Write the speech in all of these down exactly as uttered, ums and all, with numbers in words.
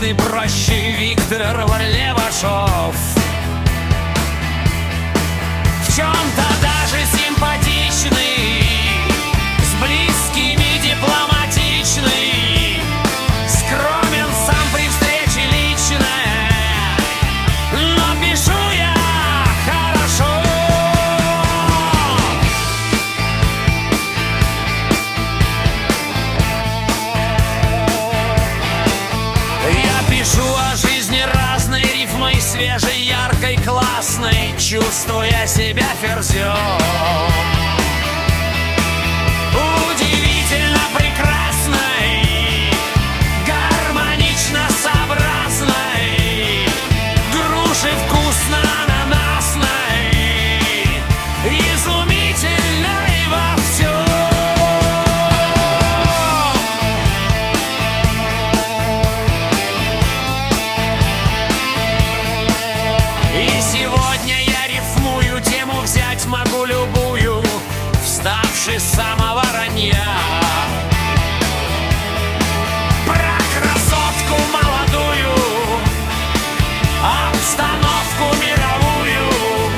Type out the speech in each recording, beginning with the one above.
честный, проще Виктор Левашов. В чем-то даже симпатичный, с близкими дипломатичный, скромен сам при встрече лично, но пишу я хорошо. Я пишу о жизни разной, рифмой свежей, яркой, классной, чувствуя себя ферзем. Удивительно прекрасной, гармонично сообразной, груши вкусно ананасной, изумительной во всем. И сегодня я рифмую, тему взять могу любую, вставши с самого ранья. Про красотку молодую, обстановку мировую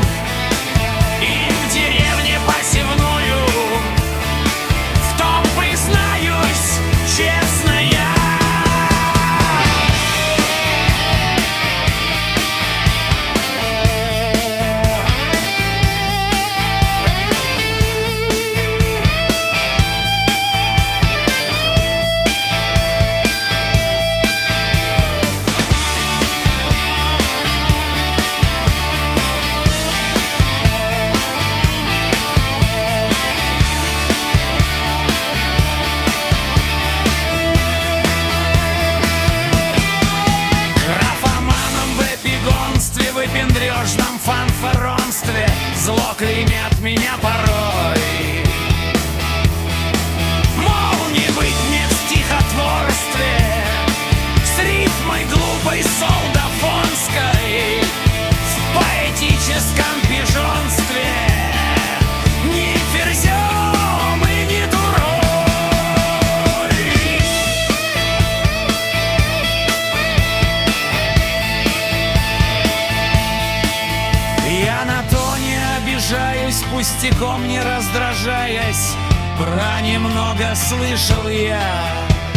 и в деревне посевную, в том признаюсь честно я. Выпендрежном фанфаронстве зло клеймят меня порой. Мол, не быть мне в стихотворстве с рифмой глупой солдафонской, в поэтическом пижонстве, не ферзем и не дурой. Я на то не обижаюсь, пустяком не раздражаясь, про немного слышал я,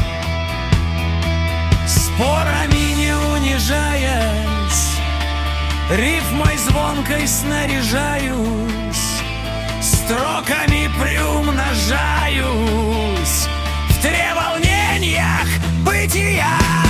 спорами не унижаясь, рифмой звонкой снаряжаюсь, строками приумножаюсь в треволнениях бытия.